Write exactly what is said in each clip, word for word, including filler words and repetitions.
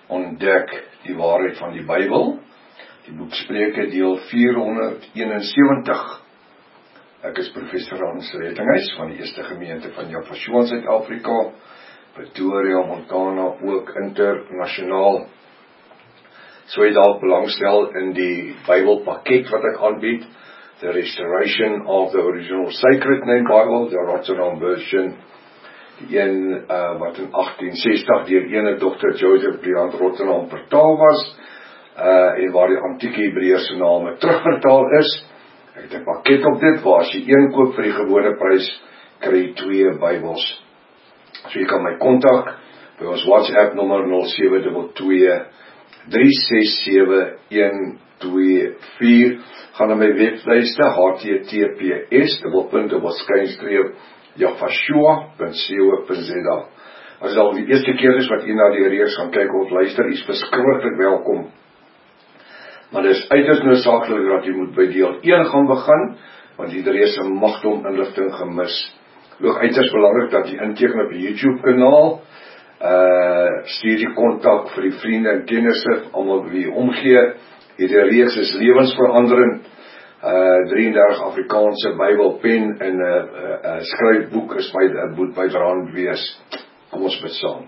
ontdek die waarheid van die Bybel. Die boek Spreuke deel vierhonderdeenensewentig. Ek is professor Hans Redinghuis van die Eerste Gemeente van Jaffa in Suid-Afrika, Pretoria, Montana, ook internasionaal. So jy dalk belangstel in die Bybelpakket wat ek aanbied, The Restoration of the Original Sacred Name Bible, the Rotterdam version, die een uh, wat in agtien sestig deur ene dokter Joseph Briand Rotterdam vertaal was, uh, en waar die antieke Hebreëse name terugvertaal is. Ek het 'n pakket op dit, waar as jy een koop vir die gewone prys, kry jy twee Bybels. So jy kan my kontak by ons WhatsApp nommer nul sewe twee twee, drie ses sewe, een twee vier. Gaan na my webtuiste H T T P S dubbelpunt dubbelskynstreep jafashua punt co punt za. As dit al die eerste keer is wat u na die reeks gaan kyk of luister, is verskriklik welkom. Maar dit is uiters noodsaaklik dat jy moet by deel een gaan begin, want jy het reeds 'n magdom inligting gemis. Ook uiters belangrik dat jy inteken op die YouTube kanaal, uh, stuur die kontak vir die vriende en kennisse, almal wie jy omgee. Hierdie reeks is lewensveranderend, uh, drieëndertig Afrikaanse Bybelpen en 'n uh, uh, uh, skryfboek is by 'n boek bydraend wees. Kom ons bid saam.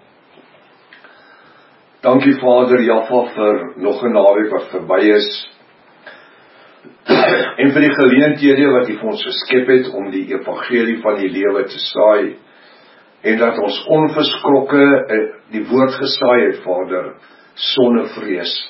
Dankie Vader Jaffa vir nog 'n naweek wat verby is, en vir die geleenthede wat U vir ons geskep het om die evangelie van die lewe te saai, en dat ons onverskrokke die woord gesaai het, Vader, sonder vrees.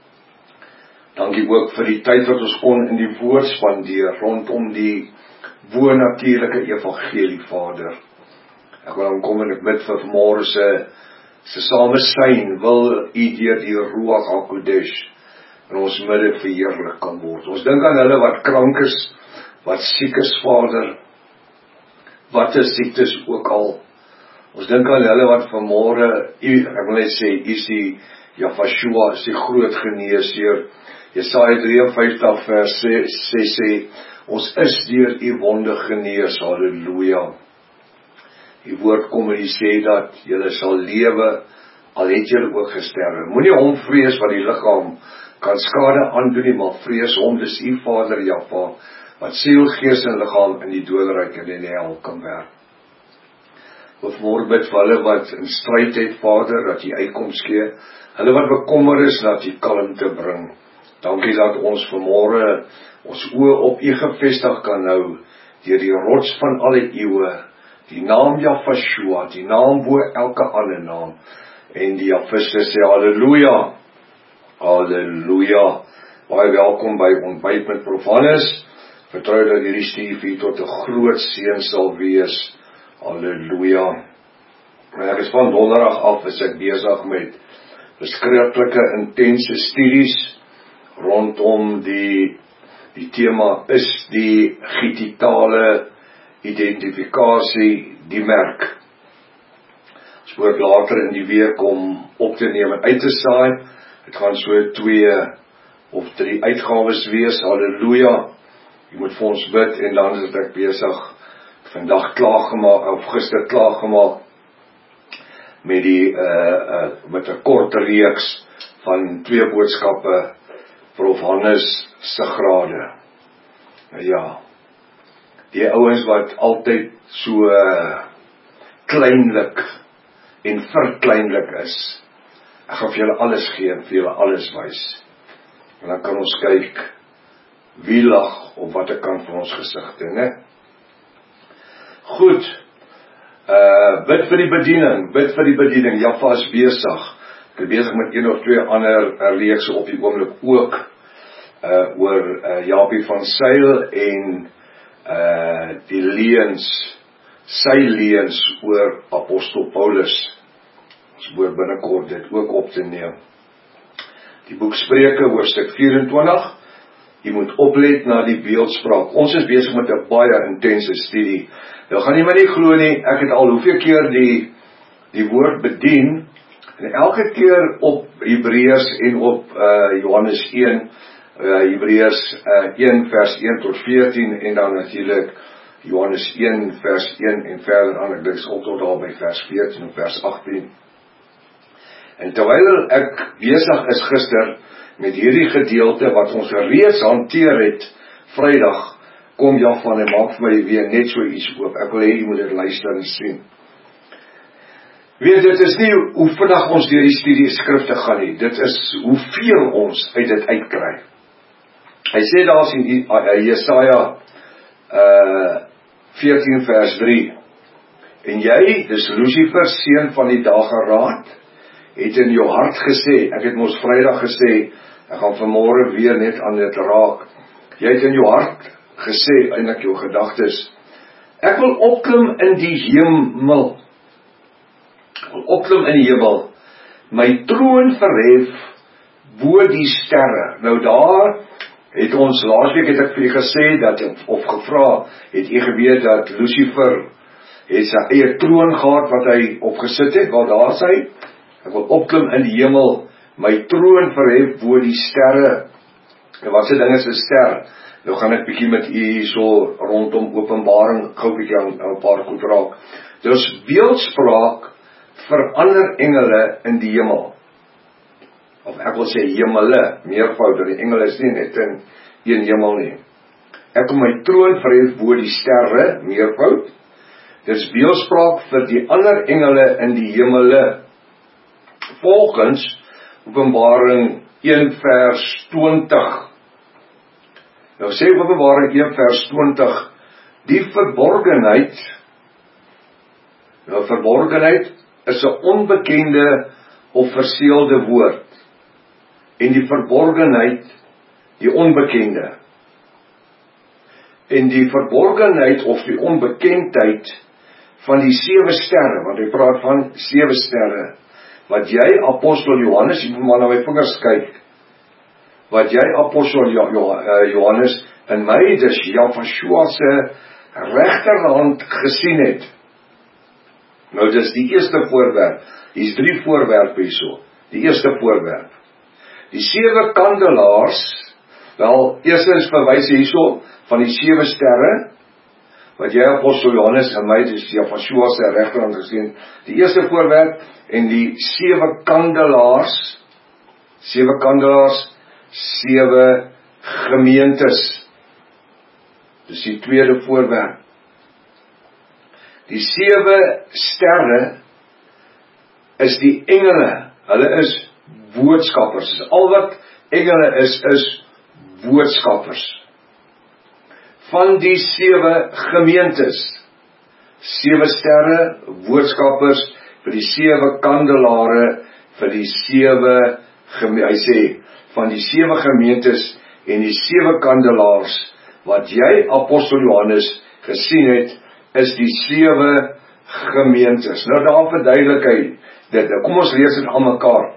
Dankie ook vir die tyd wat ons kon in die woord spandeer rondom die bonatuurlike evangelie, Vader. Ek wil dan kom en ek bid vir vanmôre se se samesyn, wil U deur die Ruach HaKodesh in ons midde verheerlik kan word. Ons dink aan hulle wat krank is, wat siek is, Vader, wat is siektes ook al. Ons dink aan hulle wat vanmôre, U, ek wil net sê, U is die Jafashua, is die groot geneesheer. Jesaja drie en vyftig vers ses sê, ons is deur U wonde genees, halleluja. Die woord kom en die sê dat julle sal lewe, al het julle ook gesterwe. Moenie hom vrees wat die liggaam kan skade aandoen nie, maar vrees hom, dis U Vader Jaffa, wat siel, gees en liggaam in die doderyk en in die hel kan werk. Of môre bid vir hulle wat in stryd het, Vader, dat U uitkoms gee, hulle wat bekommer is, dat U kalmte bring. Dankie dat ons vanmôre ons oë op U gefestig kan hou, deur die rots van alle eeue, die naam Jafashua, die naam bo elke ander naam, en die Jafiste sê halleluja, halleluja. Baie welkom by Ontbyt met Prof Hannes. Vertrou dat hierdie studie tot 'n groot seën sal wees, halleluja. Ek is van donderdag af is ek besig met beskriftelike intense studies rondom die die tema is die digitale identifikasie die merk. Ons moet later in die week om op te neem en uit te saai. Het gaan so twee of drie uitgawes wees, halleluja. Jy moet vir ons bid, en dan is ek besig vandag klaargemaak, of gister klaargemaak met die uh, uh, met 'n kort reeks van twee boodskappe Prof Hannes se grade. Ja, die ouens wat altyd so uh, kleinlik en verkleinlik is. Ek gaan vir julle alles gee en vir julle alles wys. En dan kan ons kyk wie lag op watter kant van ons gesigte, né? Goed. Uh bid vir die bediening, bid vir die bediening. Jaffa is besig. Ek is besig met een of twee ander reekse op die oomblik ook uh oor uh, Japie van Sail en uh die leuns, sy leuns oor Apostel Paulus. Ons moet binnekort dit ook op te neem. Die boek Spreuke, hoofstuk vyf en twintig, jy moet oplet na die beeldspraak. Ons is besig met 'n baie intense studie. Nou gaan jy maar nie glo nie, ek het al hoeveel keer die, die woord bedien, en elke keer op Hebreërs en op uh, Johannes een, uh, Hebreërs uh, een vers een tot veertien, en dan natuurlik Johannes een vers een en verder aan, ek dink ook tot daar by vers veertien en vers agttien. En terwyl ek besig is gister met hierdie gedeelte wat ons reeds hanteer het, Vrydag, kom Jafan en maak vir my weer net so iets oop. Ek wil hê jy moet dit luister en sien. Weet, dit is nie hoe vinnig ons deur die studie skrifte gaan nie, dit is hoeveel ons uit dit uitkry. Hy sê daar in Jesaja uh, veertien vers drie, en jy, dis Lucifer, seun van die dageraad, het in jou hart gesê, ek het mos Vrydag gesê, ek gaan vanmôre weer net aan dit raak, jy het in jou hart gesê, eintlik jou gedagtes, ek wil opklim in die hemel, ek wil opklim in die hemel, my troon verhef bo die sterre. Nou daar het ons, laasweek het ek vir julle gesê, dat, of gevra, het jy geweet dat Lucifer het sy eie troon gehad wat hy opgesit het, waar daar is hy, ek wil opklim in die hemel, my troon verhef bo die sterre. En wat se ding is 'n ster? Nou gaan ek bietjie met u hierso rondom Openbaring gou bietjie aan 'n paar goed raak. Dus beeldspraak vir ander engele in die hemel. Of ek wil sê hemele, meervoud, die engele is nie net in een hemel nie. Ek wil my troon verhef bo die sterre, meervoud. Dis beeldspraak vir die ander engele in die hemele. Volgens Openbaring een vers twintig. Nou sê Openbaring een vers twintig, die verborgenheid, nou verborgenheid is 'n onbekende of verseelde woord, en die verborgenheid, die onbekende, en die verborgenheid of die onbekendheid van die sewe sterre, want hy praat van sewe sterre, wat jy, apostel Johannes, jy moet maar na my vingers kyk, wat jy, apostel Johannes, in my, dis Jafashua se regterhand gesien het. Nou, dis die eerste voorwerp, hier is drie voorwerpe hierso, die eerste voorwerp. Die sewe kandelaars, wel, eerstens verwys hierso, van die sewe sterre, wat jy, apostel Johannes, in my, dis Jafashua se regterhand gesien, die eerste voorwerp, en die sewe kandelaars, sewe kandelaars, sewe gemeentes. Dis die tweede voorwerp. Die sewe sterre is die engele, hulle is boodskappers. Al wat engele is, is boodskappers. Van die sewe gemeentes, sewe sterre, boodskappers, vir die sewe kandelare, vir die sewe, hy sê, van die sewe gemeentes en die sewe kandelaars, wat jy, apostel Johannes, gesien het, is die sewe gemeentes. Nou daar verduidelik hy dit. Nou kom ons lees dit aan mekaar.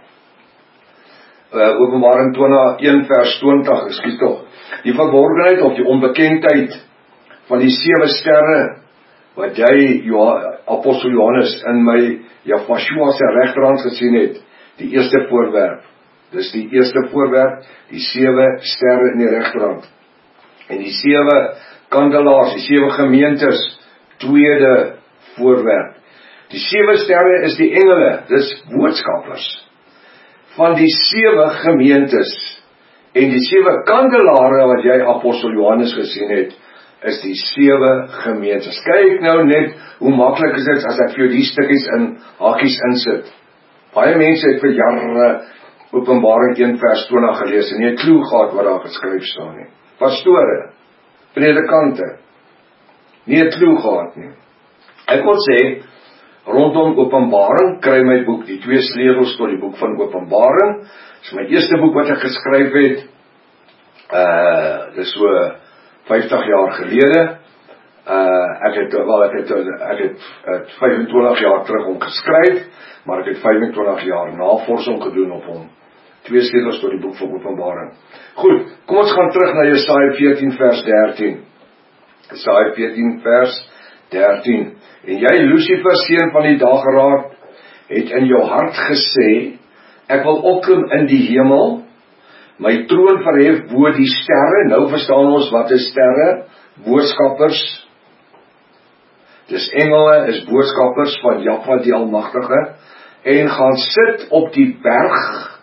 Uh, Openbaring een vers twintig, ekskuus tog. Die verborgenheid of die onbekendheid van die sewe sterre, wat jy, apostel Johannes, in my Jafashua se regterhand gesien het, die eerste voorwerp. Dis die eerste voorwerp, die sewe sterre in die regterhand. En die sewe kandelaars, die sewe gemeentes, tweede voorwerp. Die sewe sterre is die engele, dis boodskappers van die sewe gemeentes. En die sewe kandelare wat jy, apostel Johannes, gesien het, is die sewe gemeentes. Kyk nou net hoe maklik is dit as ek vir jou die stukkies in hakies insit. Baie mense het vir jare Openbaring een vers twintig gelees en nie 'n klou gehad wat daar geskryf staan nie. Pastore, predikante, nie 'n klou gehad nie. Ek wil sê, rondom Openbaring kry my boek, die twee sleutels tot die boek van Openbaring. Dis my eerste boek wat ek geskryf het. Uh, dis so vyftig jaar gelede. Uh, ek het, wel, ek het, ek het, het vyfentwintig jaar terug om geskryf, maar ek het vyfentwintig jaar navorsing gedoen op hom. Twee sleutels tot die boek van Openbaring. Goed, kom ons gaan terug na Jesaja veertien vers dertien. Jesaja veertien vers dertien. En jy, Lucifer, seun van die dageraad, het in jou hart gesê, ek wil opklim in die hemel, my troon verhef bo die sterre. Nou verstaan ons wat is sterre, boodskappers. Dis engele, is boodskappers van Jahwe die Almagtige. en gaan sit op die berg.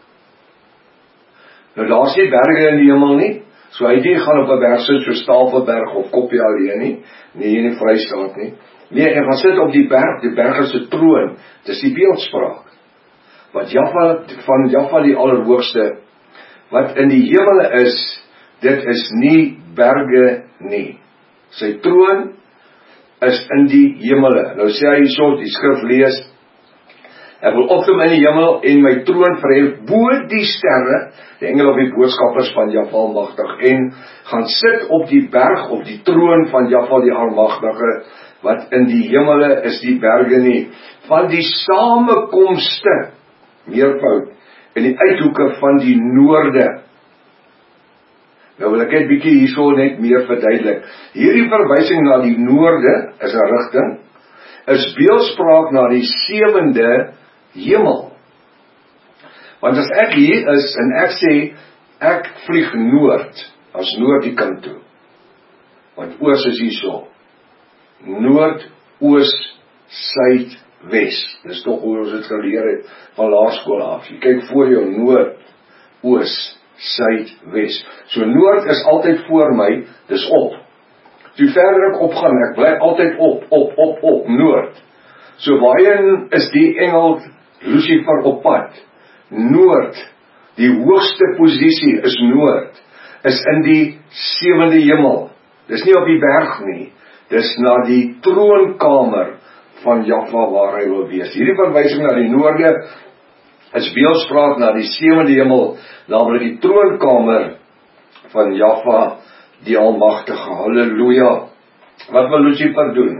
Nou daar is nie berge in die hemel nie, so hy nie gaan op 'n berg sit, so Tafelberg of Koppie alleen nie, nie hier in die Vrystaat nie. Nee, hy gaan sit op die berg, die berg is 'n troon, dis die beeldspraak. Wat Jahwe, van Jahwe die Allerhoogste, wat in die hemele is, dit is nie berge nie. Sy troon is in die hemele. Nou sê hy so, die skrif lees, ek wil opklim in die hemel en my troon verhef bo die sterre, die engele of die boodskappers van Jahwe Almagtig, en gaan sit op die berg, op die troon van Jahwe die Almagtige, wat in die hemele is die berge nie, van die samekomste, meervoud, in die uithoeke van die noorde. Nou wil ek net bietjie hierso net meer verduidelik. Hierdie verwysing na die noorde is 'n rigting, is beeldspraak na die sewende hemel. Want as ek hier is en ek sê, ek vlieg noord, as noord die kant toe. Want oos is hierso. Noord, oos, suid, wes. Dis tog hoe ons dit geleer het van laerskool af. Jy kyk voor jou, noord, oos, suid, wes. So noord is altyd voor my, dis op. Toe verder ek opgaan, ek bly altyd op, op, op, op, noord. So waarheen is die engel Lucifer op pad? Noord, die hoogste posisie is noord, is in die sewende hemel. Dis nie op die berg nie, dis na die troonkamer van Jahwe waar hy wil wees. Hierdie verwysing na die noorde is beeldspraak na die sewende hemel, naamlik die troonkamer van Jahwe die Almagtige. Halleluja. Wat wil Lucifer doen?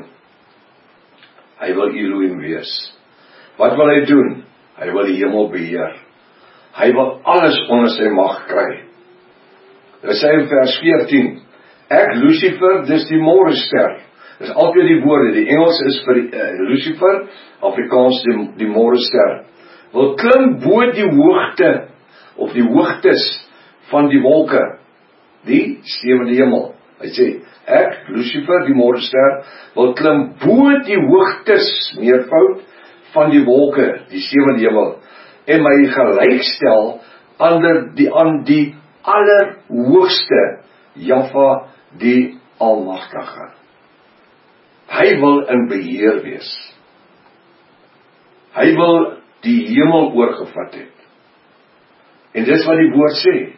Hy wil Elohim wees. Wat wil hy doen? Hy wil die hemel beheer. Hy wil alles onder sy mag kry. Dit sê in vers veertien, ek Lucifer, dis die môrester. Dis altyd die woorde, die Engels is vir uh, Lucifer, Afrikaans die, die môrester. Wil klim bo die hoogte, of die hoogtes van die wolke, die sewende hemel. Hy sê, ek, Lucifer, die môrester, wil klim bo die hoogtes, meervoud, van die wolke, die sewende hemel, en my gelykstel aan die, aan die allerhoogste, Jahwe die Almagtige. Hy wil in beheer wees. Hy wil die hemel oorgevat het. En dis wat die woord sê.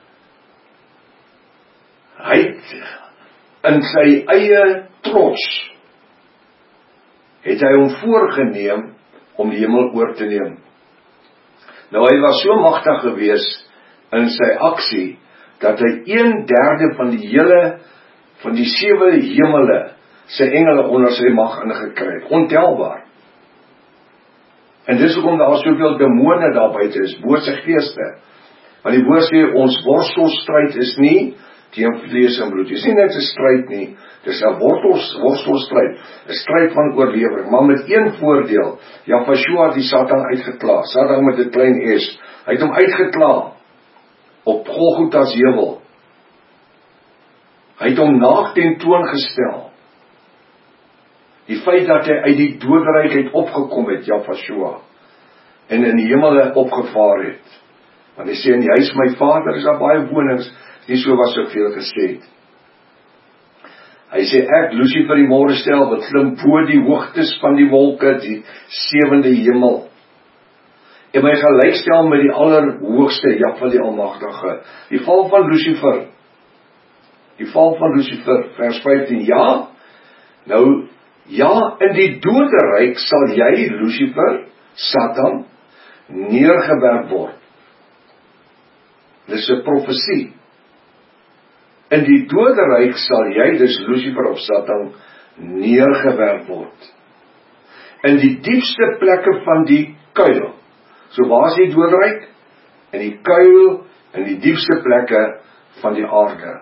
Hy het in sy eie trots, het hy hom voorgeneem om die hemel oor te neem. Nou hy was so magtig gewees in sy aksie, dat hy een derde van die hele, van die sewe hemele, sy engele onder sy mag ingekry het, ontelbaar. En dis hoekom daar soveel demone daar buite is, bose geeste. Want die woord sê, ons worstelstryd is nie teen vlees en bloed. Dis nie net 'n stryd nie, dis 'n worstelstryd, 'n stryd van oorlewing, maar met een voordeel. Jahwe het die Satan uitgekla, Satan met 'n klein s, hy het hom uitgekla op Golgotha's heuwel. Hy het hom naak ten toon gestel. Die feit dat hy uit die doderyk uit opgekom het, Jahwe, en in die hemele opgevaar het. Want hy sê, in die huis my Vader is daar baie wonings, nie so was soveel gesê het. Hy sê, ek, Lucifer die môrestel, wat klim bo die hoogtes van die wolke, die sewende hemel, en my gelykstel met die allerhoogste, Jahwe die Almagtige. Die val van Lucifer, die val van Lucifer, vers vyftien, ja, nou, ja, in die doderyk sal jy, Lucifer, Satan, neergewerp word. Dis 'n profesie. In die doderyk sal jy, dis Lucifer of Satan, neergewerp word. In die diepste plekke van die kuil. So waar is die doderyk? In die kuil, in die diepste plekke van die aarde.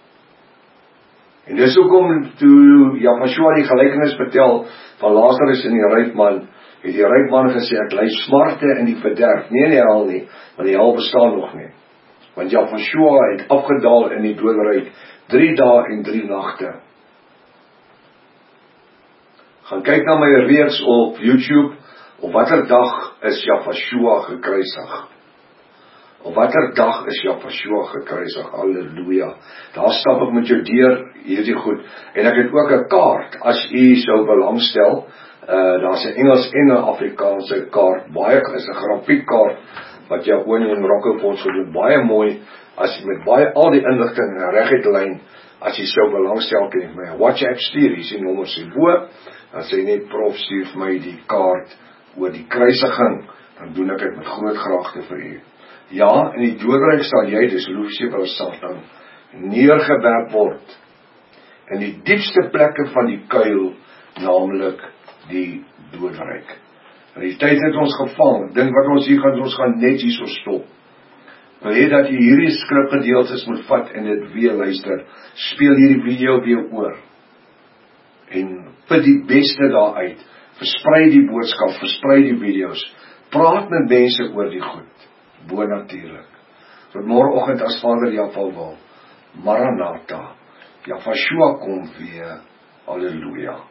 En dis hoekom toe Jahwe die gelykenis vertel van Lazarus en die ryk man, het die ryk man gesê, ek ly smarte in die verderf, nie in die hel nie, want die hel bestaan nog nie. Want Jahwe het afgedaal in die doderyk, drie dae en drie nagte. Gaan kyk na my reeks op YouTube, Op watter dag is Jafashua gekruisig? Op watter dag is Jafashua gekruisig? Halleluja. Daar stap ek met jou deur hierdie goed. En ek het ook 'n kaart, as u sou belangstel. Uh, daar's 'n Engels en 'n Afrikaanse kaart. Baie is 'n grafiekkaart wat jou oor in Rockefeller sou doen. Baie mooi, as jy met baie al die inligting in 'n reguit lyn, as jy sou belangstel, kan jy vir my 'n WhatsApp stuur, hier is die nommer hierbo. Dan sê net prof stuur vir my die kaart oor die kruisiging, dan doen ek dit met groot graagte vir u. Ja, in die doodryk sal jy, dis Lucifer Satan, neergewerp word in die diepste plekke van die kuil, naamlik die doodryk. En die tyd het ons gevang. Dink wat ons hier gaan, ons gaan net hierso stop. Wil jy dat jy hierdie skrifgedeeltes moet vat en dit weer luister, speel hierdie video weer oor en put die beste daaruit, versprei die boodskap, versprei die video's, praat met mense oor die goed, bo natuurlik. Tot môreoggend as Vader Jafal wil, Maranatha, Jafashua kom weer, halleluja.